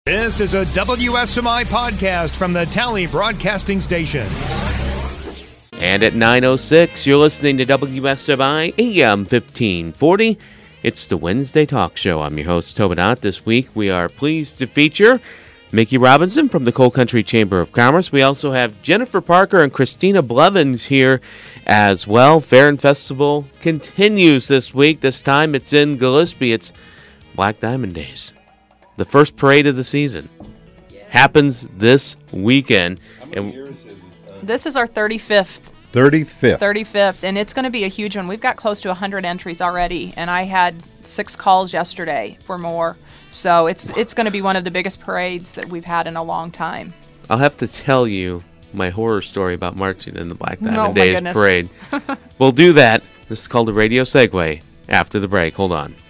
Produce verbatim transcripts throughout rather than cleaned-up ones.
This is a W S M I podcast from the Tally Broadcasting Station. And at nine oh six, you're listening to W S M I A M fifteen forty. It's the Wednesday Talk Show. I'm your host, Tobin Ott. This week, we are pleased to feature Mickey Robinson from the Coal Country Chamber of Commerce. We also have Jennifer Parker and Christina Blevins here as well. Fair and Festival continues this week. This time, it's in Gillespie. It's Black Diamond Days. The first parade of the season happens this weekend. And this is our thirty-fifth. thirty-fifth. thirty-fifth, and it's going to be a huge one. We've got close to one hundred entries already, and I had six calls yesterday for more. So it's it's going to be one of the biggest parades that we've had in a long time. I'll have to tell you my horror story about marching in the Black Diamond oh, Days goodness. parade. We'll do that. This is called a radio segue after the break. Hold on.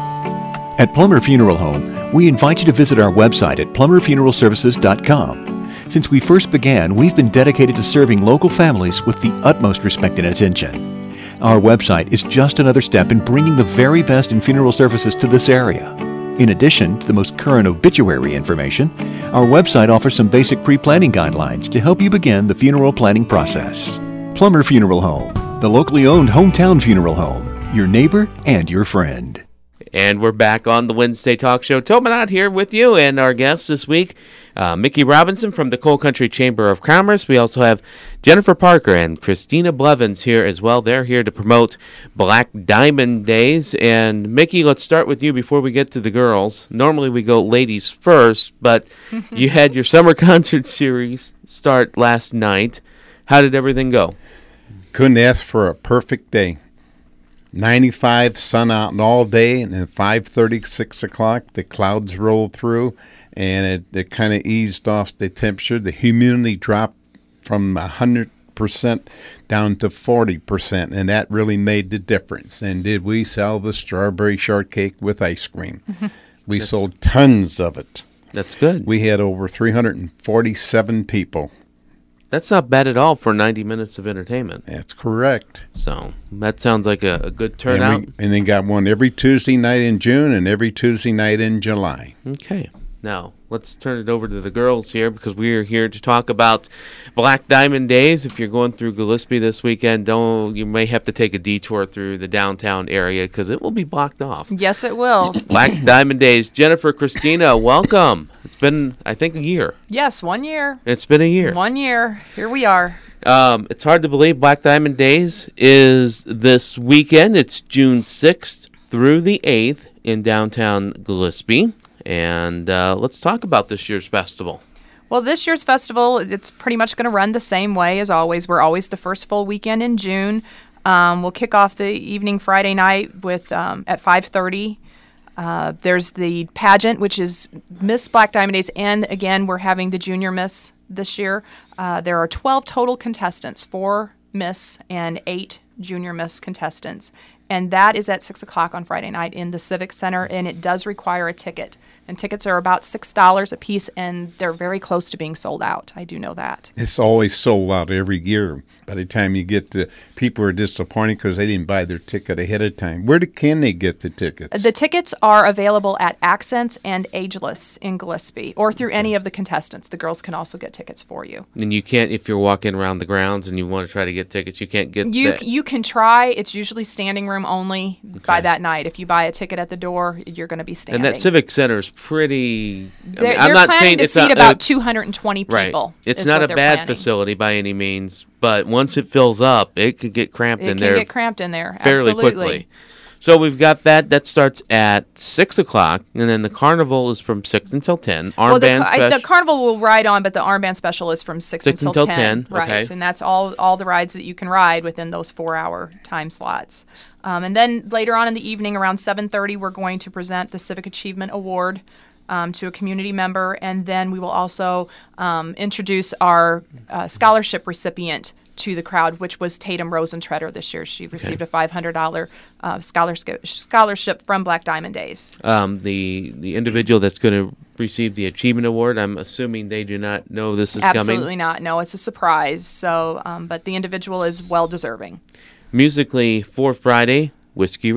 At Plummer Funeral Home, we invite you to visit our website at plummer funeral services dot com. Since we first began, we've been dedicated to serving local families with the utmost respect and attention. Our website is just another step in bringing the very best in funeral services to this area. In addition to the most current obituary information, our website offers some basic pre-planning guidelines to help you begin the funeral planning process. Plummer Funeral Home, the locally owned hometown funeral home, your neighbor and your friend. And we're back on the Wednesday Talk Show. Tobin Ott here with you, and our guest this week, uh, Mickey Robinson from the Coal Country Chamber of Commerce. We also have Jennifer Parker and Christina Blevins here as well. They're here to promote Black Diamond Days. And Mickey, let's start with you before we get to the girls. Normally we go ladies first, but you had your summer concert series start last night. How did everything go? Couldn't ask for a perfect day. ninety-five, sun out all day, and then five thirty, six o'clock, the clouds rolled through, and it, it kind of eased off the temperature. The humidity dropped from one hundred percent down to forty percent, and that really made the difference. And did we sell the strawberry shortcake with ice cream? We That's, sold tons of it. That's good. We had over three hundred forty-seven people. That's not bad at all for ninety minutes of entertainment. That's correct. So that sounds like a, a good turnout. And, we, and they got one every Tuesday night in June and every Tuesday night in July. Okay. Now, let's turn it over to the girls here because we're here to talk about Black Diamond Days. If you're going through Gillespie this weekend, don't you may have to take a detour through the downtown area because it will be blocked off. Yes, it will. Black Diamond Days. Jennifer, Christina, welcome. It's been, I think, a year. Yes, one year. It's been a year. One year. Here we are. Um, it's hard to believe Black Diamond Days is this weekend. It's June sixth through the eighth in downtown Gillespie. And uh, let's talk about this year's festival. Well, this year's festival, it's pretty much going to run the same way as always. We're always the first full weekend in June. Um, we'll kick off the evening Friday night with um, at five thirty. Uh, there's the pageant, which is Miss Black Diamond Days, and again, we're having the Junior Miss this year. Uh, there are twelve total contestants, four Miss and eight Junior Miss contestants. And that is at six o'clock on Friday night in the Civic Center, and it does require a ticket. And tickets are about six dollars a piece, and they're very close to being sold out. I do know that. It's always sold out every year. By the time you get to, people are disappointed because they didn't buy their ticket ahead of time. Where do, can they get the tickets? The tickets are available at Accents and Ageless in Gillespie, or through any of the contestants. The girls can also get tickets for you. And you can't, if you're walking around the grounds and you want to try to get tickets, you can't get You that. You can try. It's usually standing room only okay. by that night. If you buy a ticket at the door, you're going to be standing. And that Civic Center is pretty. They're, I mean, I'm they're not planning saying to it's seat not, about uh, two hundred twenty people. Right. It's is not what a they're bad planning. facility by any means, but once it fills up, it could get cramped it in can there. get cramped in there. Fairly Absolutely. quickly. So we've got that. That starts at six o'clock, and then the carnival is from six until ten. Armband well, the, special. I, the carnival will ride on, but the armband special is from six, six until, until ten. ten. Right, okay. and that's all all the rides that you can ride within those four-hour time slots. Um, and then later on in the evening, around seven thirty, we're going to present the Civic Achievement Award um, to a community member, and then we will also um, introduce our uh, scholarship recipient to the crowd, which was Tatum Rosentreader this year. She received okay. a five hundred dollars uh, scholarship scholarship from Black Diamond Days. Um, the the individual that's going to receive the Achievement Award, I'm assuming they do not know this is Absolutely coming? Absolutely not. No, it's a surprise. So, um, but the individual is well deserving. Musically, for Friday, Whiskey River.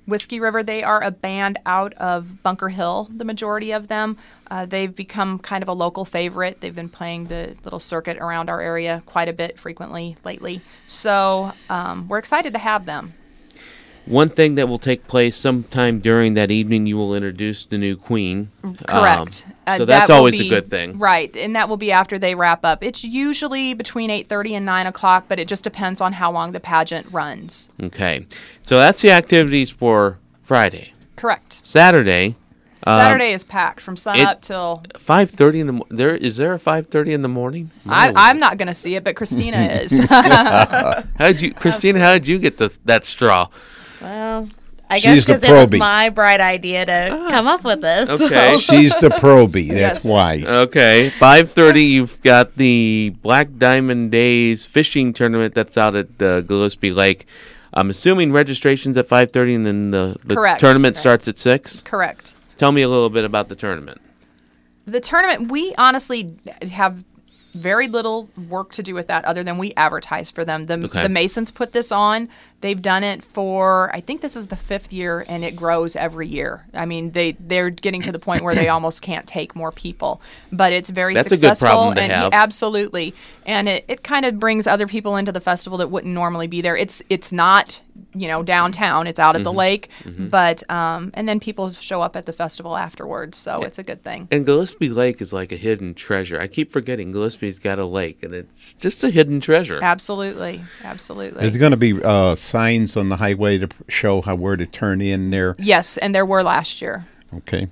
Whiskey River, they are a band out of Bunker Hill, the majority of them. Uh, they've become kind of a local favorite. They've been playing the little circuit around our area quite a bit frequently lately. So um, we're excited to have them. One thing that will take place sometime during that evening, you will introduce the new queen. Correct. Um, Uh, so that's that will always be- a good thing. Right, and that will be after they wrap up. It's usually between eight thirty and nine o'clock, but it just depends on how long the pageant runs. Okay. So that's the activities for Friday. Correct. Saturday. um, Saturday is packed from sun it- up till... five thirty in the mo- there is there a five thirty in the morning? I, No. I'm not going to see it, but Christina is. How did you Christina, how did you get the, that straw? Well, I She's guess the because it was probie. my bright idea to come up with this. Okay. so- She's the probie. That's Yes. why. Okay. five thirty you've got the Black Diamond Days fishing tournament that's out at uh, Gillespie Lake. I'm assuming registration's at five thirty and then the, the Correct. tournament Correct. starts at six. Correct. Tell me a little bit about the tournament. The tournament, we honestly have very little work to do with that other than we advertise for them. The, Okay. the Masons put this on. They've done it for, I think this is the fifth year, and it grows every year. I mean, they, they're getting to the point where they almost can't take more people. But it's very That's a good successful. problem to and have. Absolutely. And it, it kind of brings other people into the festival that wouldn't normally be there. It's it's not, you know, downtown. It's out at Mm-hmm. the lake. But, um, and then people show up at the festival afterwards. So it's a good thing. And Gillespie Lake is like a hidden treasure. I keep forgetting Gillespie's got a lake, and it's just a hidden treasure. Absolutely. Absolutely. There's going to be uh, signs on the highway to p- show how where to turn in there. Yes, and there were last year. Okay.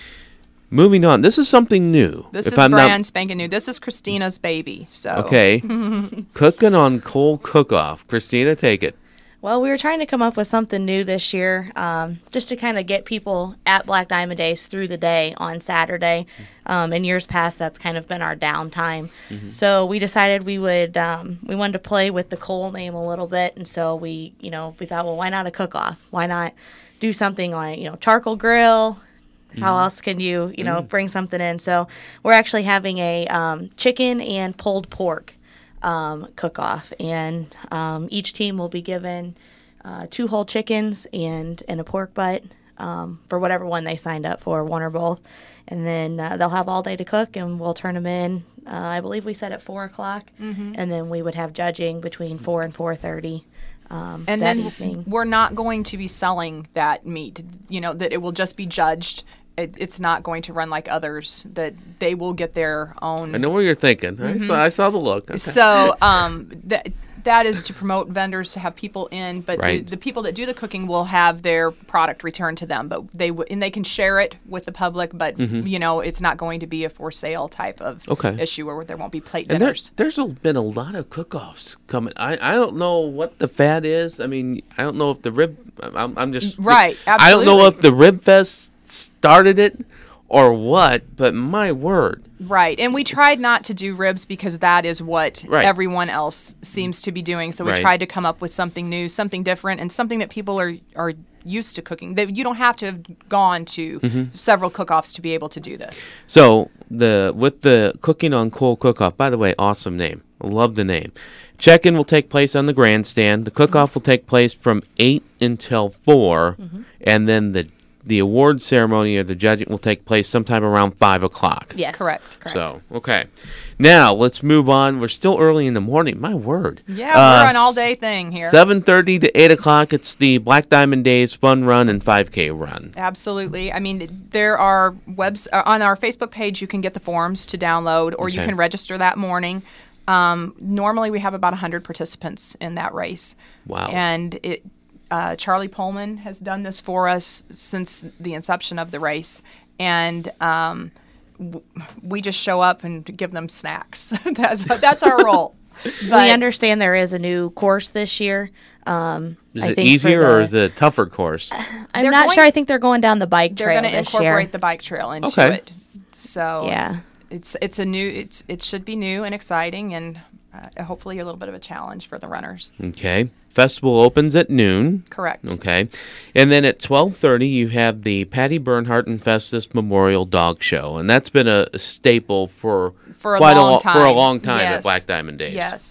Moving on. This is something new. This if is I'm not- brand spanking new. This is Christina's baby. So Okay. Cooking on coal cook-off. Christina, take it. Well, we were trying to come up with something new this year, um, just to kind of get people at Black Diamond Days through the day on Saturday. Um, in years past, that's kind of been our downtime. So we decided we would, um, we wanted to play with the coal name a little bit, and so we, you know, we thought, well, why not a cook-off? Why not do something on, you know, charcoal grill? How else can you, you know, bring something in? So we're actually having a um, chicken and pulled pork um, cook-off, and um, each team will be given uh, two whole chickens and and a pork butt um, for whatever one they signed up for, one or both, and then uh, they'll have all day to cook, and we'll turn them in. Uh, I believe we said at four o'clock, and then we would have judging between four and four thirty. Um, and that then evening. we're not going to be selling that meat. You know, that it will just be judged. It, it's not going to run like others. That they will get their own. I know what you're thinking. I, saw, I saw the look. Okay. So um, that that is to promote vendors to have people in, but Right. the, the people that do the cooking will have their product returned to them. But they w- and they can share it with the public. But you know, it's not going to be a for sale type of Okay. issue where there won't be plate And dinners. there's, there's a, been a lot of cook-offs coming. I, I don't know what the fad is. I mean, I don't know if the rib. I'm, I'm just Right, I don't know absolutely. if the Rib Fest started it or what. But my word, Right, and we tried not to do ribs because that is what Right. everyone else seems to be doing. So we Right. tried to come up with something new, something different, and something that people are are used to cooking. That you don't have to have gone to Mm-hmm. several cook-offs to be able to do this. so the with the cooking on coal cook-off. By the way, awesome name. I love the name. Check-in will take place on the grandstand. The cook-off will take place from eight until four, and then the the award ceremony or the judging will take place sometime around five o'clock. Yes. Correct. Correct. So, okay. Now, let's move on. We're still early in the morning. My word. Yeah, Uh, we're an all-day thing here. seven thirty to eight o'clock, it's the Black Diamond Days Fun Run and five K Run. Absolutely. I mean, there are webs uh, on our Facebook page. You can get the forms to download, or you Okay. can register that morning. Um, normally, we have about one hundred participants in that race. Wow. And it, uh, Charlie Pullman has done this for us since the inception of the race, and um, w- we just show up and give them snacks. that's that's our role. We But- understand there is a new course this year. Um, Is I it think for easier the- or is it a tougher course? I'm They're not going- sure. I think they're going down the bike They're trail going to this incorporate year. the bike trail into Okay. it. So Yeah. it's it's a new it's it should be new and exciting, and uh, hopefully a little bit of a challenge for the runners. Okay. Festival opens at noon. Correct. Okay. And then at twelve thirty, you have the Patty Bernhardt and Festus Memorial Dog Show. And that's been a, a staple for, For a quite long lo- time. For a long time Yes. at Black Diamond Days. Yes.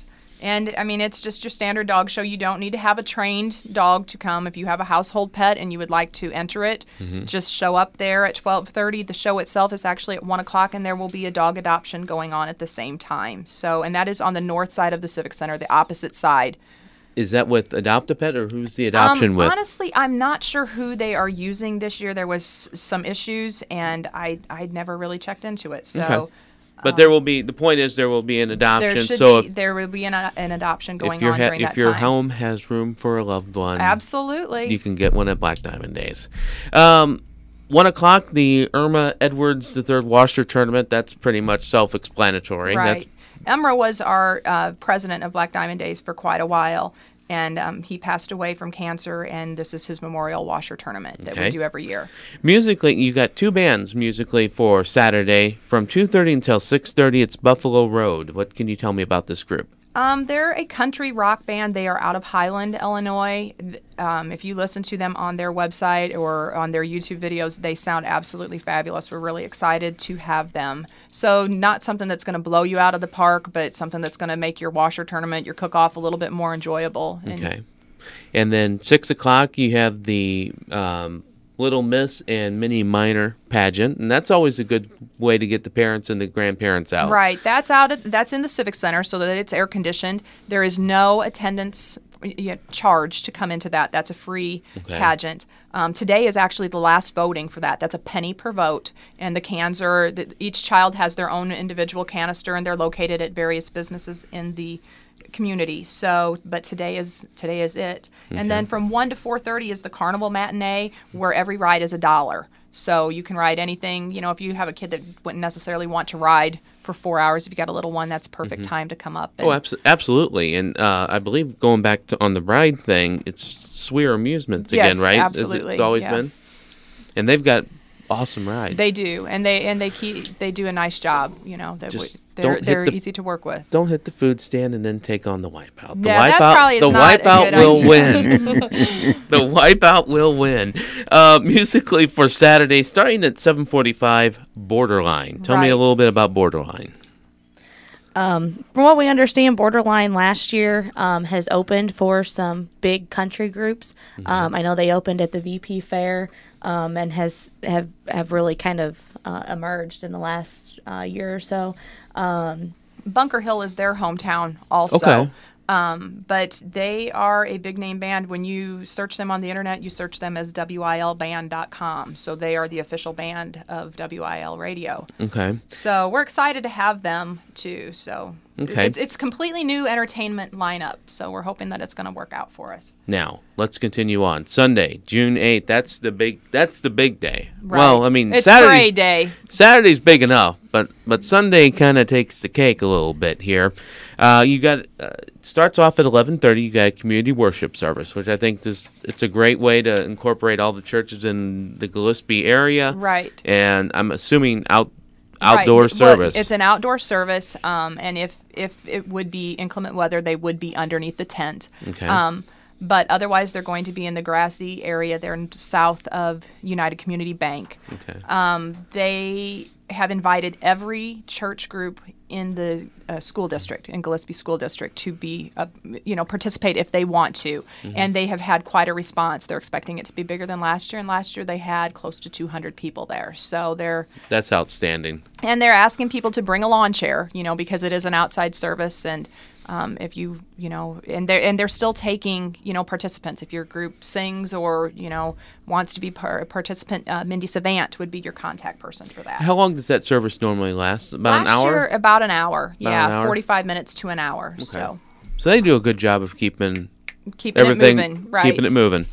And, I mean, it's just your standard dog show. You don't need to have a trained dog to come. If you have a household pet and you would like to enter it, mm-hmm. just show up there at twelve thirty. The show itself is actually at one o'clock, and there will be a dog adoption going on at the same time. So, and that is on the north side of the Civic Center, the opposite side. Is that with Adopt-A-Pet, or who's the adoption um, with? Honestly, I'm not sure who they are using this year. There was some issues, and I I never really checked into it. So, okay. But um, there will be. The point is, there will be an adoption. There should so be. If, there will be an, an adoption going if on ha- during if that your time. home has room for a loved one, absolutely, you can get one at Black Diamond Days. Um, One o'clock, the Irma Edwards the Third Washer Tournament. That's pretty much self-explanatory. Right. That's, Emra was our uh, president of Black Diamond Days for quite a while. And um, he passed away from cancer, and this is his memorial washer tournament that okay. we do every year. Musically, you got two bands musically for Saturday. From two thirty until six thirty, it's Buffalo Road. What can you tell me about this group? Um, they're a country rock band. They are out of Highland, Illinois. Um, if you listen to them on their website or on their YouTube videos, they sound absolutely fabulous. We're really excited to have them. So not something that's going to blow you out of the park, but something that's going to make your washer tournament, your cook-off, a little bit more enjoyable. And okay. And then six o'clock, you have the um, Little Miss and Mini Minor pageant, and that's always a good way to get the parents and the grandparents out. Right. That's out. At, that's in the Civic Center, so that it's air conditioned. There is no attendance you know, charge to come into that. That's a free okay. pageant. Um, today is actually the last voting for that. That's a penny per vote, and the cans are. The, each child has their own individual canister, and they're located at various businesses in the community. So, but today is today is it. Okay. And then from one to four thirty is the Carnival Matinee, where every ride is a dollar. So you can ride anything. You know, if you have a kid that wouldn't necessarily want to ride for four hours, if you got a little one, that's perfect mm-hmm. time to come up. And oh, abso- absolutely. And uh, I believe going back to on the ride thing, it's Swear Amusements yes, again, right? Absolutely. It's always yeah. been. And they've got awesome rides. They do, and they and they keep they do a nice job. You know, they Just they're they're the, easy to work with. Don't hit the food stand and then take on the wipeout. The yeah, wipeout, that probably is the not wipeout a good will idea. win. The wipeout will win. Uh, musically for Saturday, starting at seven forty-five, Borderline. Tell right. me a little bit about Borderline. Um, from what we understand, Borderline last year um, has opened for some big country groups. Mm-hmm. Um, I know they opened at the V P Fair um, and has have have really kind of uh, emerged in the last uh, year or so. Um, Bunker Hill is their hometown also. Okay. Um, but they are a big name band. When you search them on the internet, you search them as W I L band dot com. So they are the official band of W I L Radio. Okay. So we're excited to have them too. So okay. it's it's completely new entertainment lineup. So we're hoping that it's going to work out for us. Now let's continue on. Sunday, June eighth. That's the big. That's the big day. Right. Well, I mean, it's Saturday, Parade Day. Saturday's big enough, but but Sunday kind of takes the cake a little bit here. Uh, you got uh, starts off at eleven thirty. You got a community worship service, which I think is it's a great way to incorporate all the churches in the Gillespie area. Right. And I'm assuming out outdoor right. service. Well, it's an outdoor service, um, and if if it would be inclement weather, they would be underneath the tent. Okay. Um, but otherwise, they're going to be in the grassy area there in south of United Community Bank. Okay. Um, they have invited every church group in the uh, school district, in Gillespie School District, to be, uh, you know, participate if they want to. Mm-hmm. And they have had quite a response. They're expecting it to be bigger than last year, and last year they had close to two hundred people there. So they're... That's outstanding. And they're asking people to bring a lawn chair, you know, because it is an outside service, and um, if you, you know, and they're and they're still taking, you know, participants. If your group sings or, you know, wants to be par- a participant, uh, Mindy Savant would be your contact person for that. How long does that service normally last? About Last an hour? year, about an hour. About yeah, an hour? forty-five minutes to an hour. Okay. So So they do a good job of keeping keeping everything it moving, right? keeping it moving.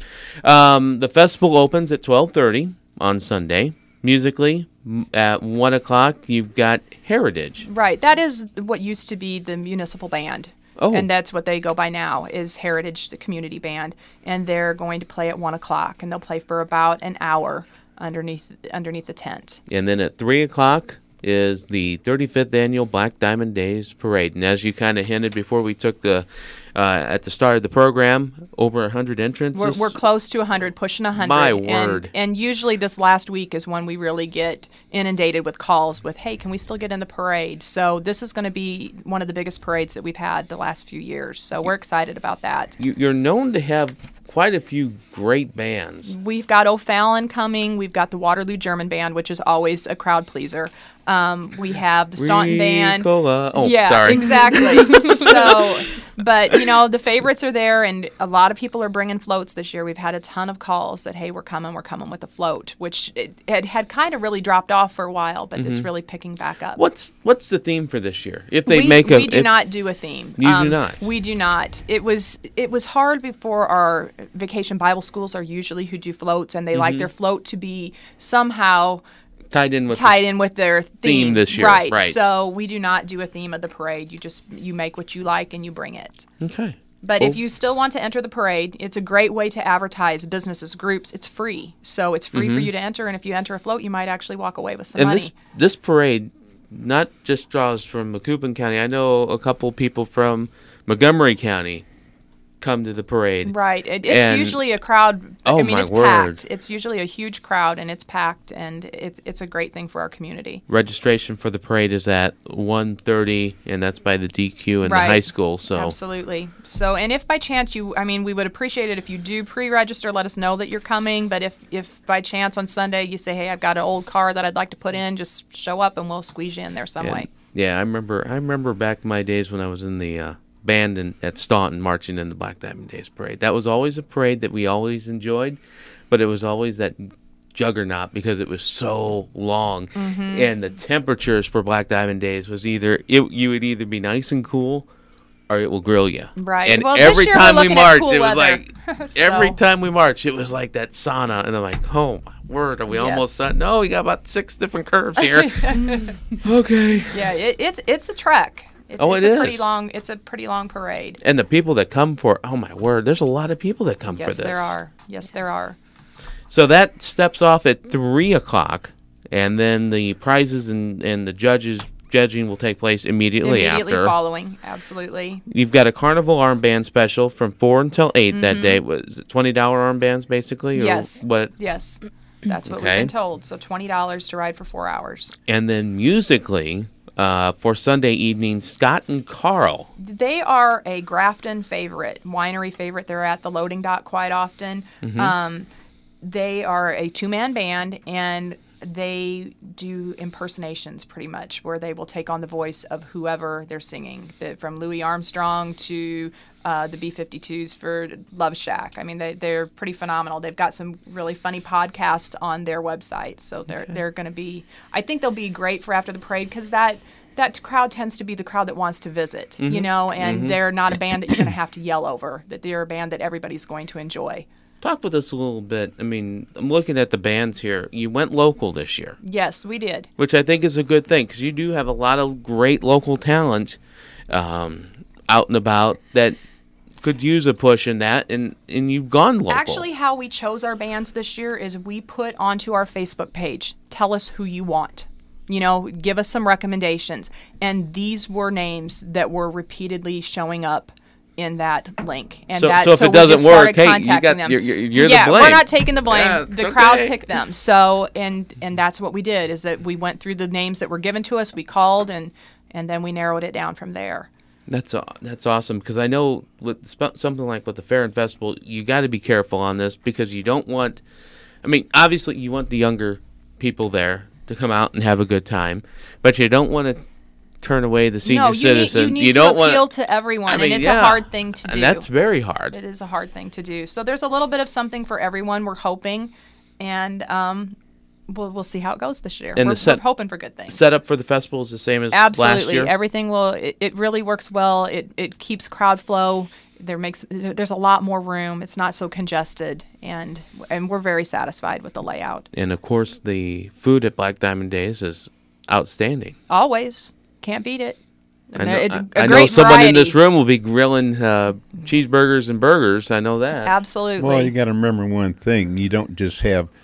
Um, the festival opens at twelve thirty on Sunday. Musically, m- at one o'clock, you've got Heritage. Right. That is what used to be the municipal band. Oh. And that's what they go by now, is Heritage, the community band. And they're going to play at one o'clock, and they'll play for about an hour underneath underneath the tent. And then at three o'clock is the thirty-fifth annual Black Diamond Days Parade. And as you kind of hinted before we took the Uh, at the start of the program, over one hundred entrants. We're, we're close to one hundred, pushing one hundred. My and, word. And usually this last week is when we really get inundated with calls with, hey, can we still get in the parade? So this is going to be one of the biggest parades that we've had the last few years. So we're excited about that. You, you're known to have quite a few great bands. We've got O'Fallon coming. We've got the Waterloo German Band, which is always a crowd pleaser. Um, we have the Staunton Band. Ricola. Oh, yeah, sorry. exactly. So, but, you know, the favorites are there, and a lot of people are bringing floats this year. We've had a ton of calls that, hey, we're coming, we're coming with a float, which it had, had kind of really dropped off for a while, but Mm-hmm. it's really picking back up. What's what's the theme for this year? If they we, make a, we do if- not do a theme. You do Um, not? We do not. It was it was hard before. Our vacation Bible schools are usually who do floats, and they like Mm-hmm. their float to be somehow tied in with tied in with their theme, theme this year, right? right. So we do not do a theme of the parade. You just you make what you like and you bring it. Okay. But Cool. if you still want to enter the parade, it's a great way to advertise businesses, groups. It's free, so it's free for you to enter. And if you enter a float, you might actually walk away with some Mm-hmm. And money. this this parade not just draws from Macoupin County. I know a couple people from Montgomery County come to the parade. Right. It, it's And- usually a crowd. Oh, I mean, my it's word. packed. It's usually a huge crowd, and it's packed, and it's it's a great thing for our community. Registration for the parade is at one thirty, and that's by the D Q in Right. the high school. So Absolutely. So, and if by chance you, I mean, we would appreciate it if you do pre-register. Let us know that you're coming. But if if by chance on Sunday you say, hey, I've got an old car that I'd like to put in, just show up and we'll squeeze you in there some and- way. yeah, I remember. I remember back in my days when I was in the uh, band in, at Staunton marching in the Black Diamond Days parade. That was always a parade that we always enjoyed, but it was always that juggernaut because it was so long, Mm-hmm. and the temperatures for Black Diamond Days was either it, you would either be nice and cool, or it will grill you. Right. And Well, this every year we're time we looking at marched, cool it was weather. like every So- time we marched, it was like that sauna, and I'm like, oh my word, are we almost Yes. done? No, we got about six different curves here. Okay. Yeah, it, it's it's a trek. It's, Oh, it's it a pretty is. long. It's a pretty long parade. And the people that come for, oh my word, there's a lot of people that come for Yes, this. there are. Yes, there are. So that steps off at three o'clock, and then the prizes and, and the judges judging will take place immediately, Immediately after. following, absolutely. You've got a carnival armband special from four until eight Mm-hmm. that day. Was it twenty dollar armbands basically? Or Yes. what? Yes, that's what Okay. we've been told. So twenty dollars to ride for four hours. And then musically, uh, for Sunday evening, Scott and Carl. They are a Grafton favorite, winery favorite. They're at the loading dock quite often. Mm-hmm. Um, they are a two-man band, and they do impersonations pretty much, where they will take on the voice of whoever they're singing, the, from Louis Armstrong to uh, the B fifty-twos for Love Shack. I mean, they, they're pretty phenomenal. They've got some really funny podcasts on their website, so they're they're going to be. I think they'll be great for after the parade because that. That crowd tends to be the crowd that wants to visit, Mm-hmm. you know, and they're not a band that you're going to have to yell over. That they're a band that everybody's going to enjoy. Talk with us a little bit. I mean, I'm looking at the bands here. You went local this year, Yes, we did. which I think is a good thing because you do have a lot of great local talent um, out and about that could use a push in that, and, and you've gone local. Actually, how we chose our bands this year is we put onto our Facebook page, tell us who you want. You know, give us some recommendations. And these were names that were repeatedly showing up in that link. And So- that, so if it we doesn't just started work, hey, you contacting got- them. you're- you're- you're the yeah, blame. we're not taking the blame. Yeah, it's the crowd okay. picked them. So, and and that's what we did, is that we went through the names that were given to us, we called, and and then we narrowed it down from there. That's aw- that's awesome because I know with sp- something like with the fair and festival, you got to be careful on this because you don't want. I mean, obviously, you want the younger people there to come out and have a good time, but you don't want to turn away the senior no, you citizen. need, you need don't to want appeal to everyone, I mean, and it's yeah. a hard thing to do. And that's very hard. It is a hard thing to do. So there's a little bit of something for everyone, we're hoping, and um, we'll we'll see how it goes this year. And we're, the set- we're hoping for good things. Setup for the festival is the same as last Absolutely, year. everything will. It, it really works well. It it keeps crowd flow. There makes there's a lot more room. It's not so congested, and and we're very satisfied with the layout. And of course, the food at Black Diamond Days is outstanding. Always can't beat it. I know, It's I- a I know great someone in variety. this room will be grilling uh, cheeseburgers and burgers. I know that. Absolutely. Well, you got to remember one thing: you don't just have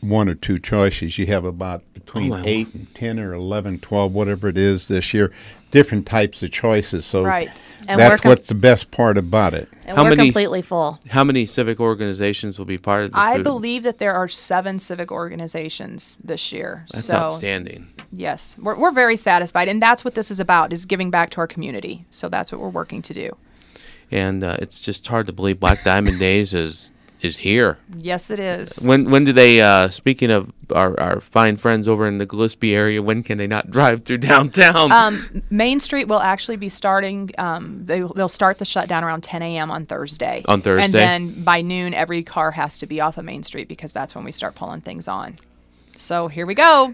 one or two choices. You have about between Oh, wow. eight and ten or eleven, twelve, whatever it is this year, different types of choices. So Right. And we're that's com- what's the best part about it. And How we're many s- completely full. How many civic organizations will be part of the I food? believe that there are seven civic organizations this year. That's so outstanding. yes, we're we're very satisfied, and that's what this is about: is giving back to our community. So that's what we're working to do. And uh, it's just hard to believe Black Diamond Days is is here. Yes, it is. When when do they? Uh, speaking of our, our fine friends over in the Gillespie area, when can they not drive through downtown? Um, Main Street will actually be starting. Um, they, they'll start the shutdown around ten a.m. on Thursday. On Thursday? And then by noon, every car has to be off of Main Street because that's when we start pulling things on. So here we go.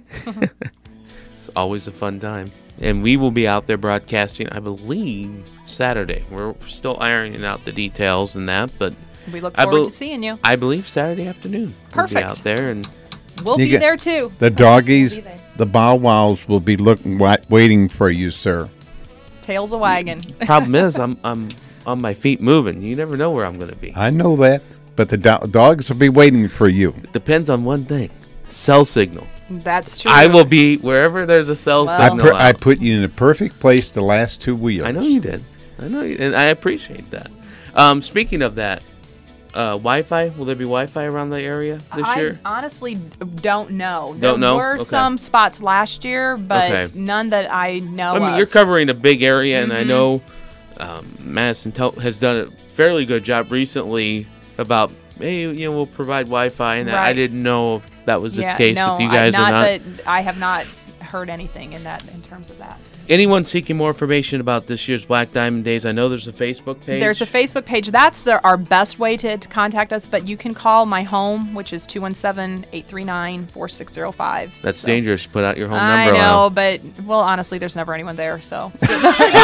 It's always a fun time. And we will be out there broadcasting, I believe, Saturday. We're still ironing out the details and that, but We look I forward bel- to seeing you. I believe Saturday afternoon. We'll be Perfect. out there, and We'll You be get- there too. The doggies, We'll be there. the bow wows will be looking wa- waiting for you, sir. Tails a wagon. problem is, I'm I'm on my feet moving. You never know where I'm going to be. I know that, but the do- dogs will be waiting for you. It depends on one thing: cell signal. That's true. I will be wherever there's a cell Well- I, signal. per- I out. put you in the perfect place the last two wheels. I know you did. I know, you, and I appreciate that. Um, speaking of that, uh, Wi-Fi. Will there be Wi-Fi around the area this I year? honestly d- don't know. Don't there know? were Okay. some spots last year, but Okay. none that I know I mean, of. you're covering a big area, and I Mm-hmm. know um, Madison Tel- has done a fairly good job recently about, hey, you know, we'll provide Wi-Fi, and that. I Right. didn't know if that was yeah, the case no, with you I- guys not or not. That I have not heard anything in that in terms of that. Anyone seeking more information about this year's Black Diamond Days, I know there's a Facebook page. There's a Facebook page. That's the, our best way to, to contact us, but you can call my home, which is two one seven, eight three nine, four six zero five. That's So- dangerous to put out your home I number. know, Lyle. but, well, honestly, there's never anyone there, so. Good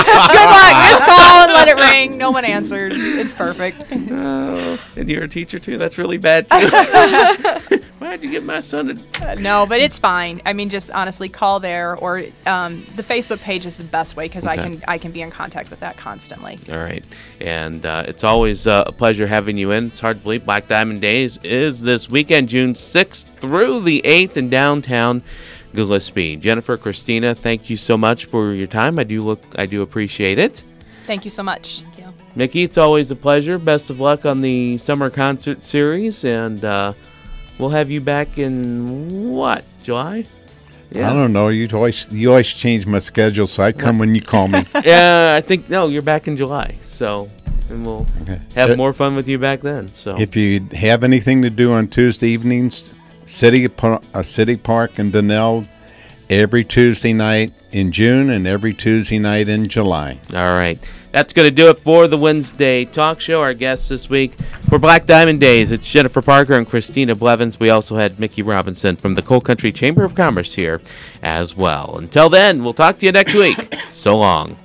luck. Just call and let it ring. No one answers. It's perfect. Oh, and you're a teacher too. That's really bad too. Why'd you get my son to? No, but it's fine. I mean, just honestly, call there, or um, the Facebook page is the best way because I Okay. can I can be in contact with that constantly. All right, and uh, it's always uh, a pleasure having you in. It's hard to believe Black Diamond Days is this weekend, June sixth through the eighth in downtown Gillespie. Jennifer, Christina, thank you so much for your time. I do look, I do appreciate it. Thank you so much. Thank you. Mickey, it's always a pleasure. Best of luck on the summer concert series, and uh, we'll have you back in what, July? I don't know. You always you always change my schedule, so I come when you call me. Yeah, I think no, you're back in July, so and we'll Okay. have Uh, more fun with you back then. So If you have anything to do on Tuesday evenings, City Par- a City Park in Donnell every Tuesday night in June and every Tuesday night in July. all right, that's going to do it for the Wednesday Talk Show. Our guests this week for Black Diamond Days, it's Jennifer Parker and Christina Blevins. We also had Mickey Robinson from the Coal Country Chamber of Commerce here as well. Until then, we'll talk to you next week. So long.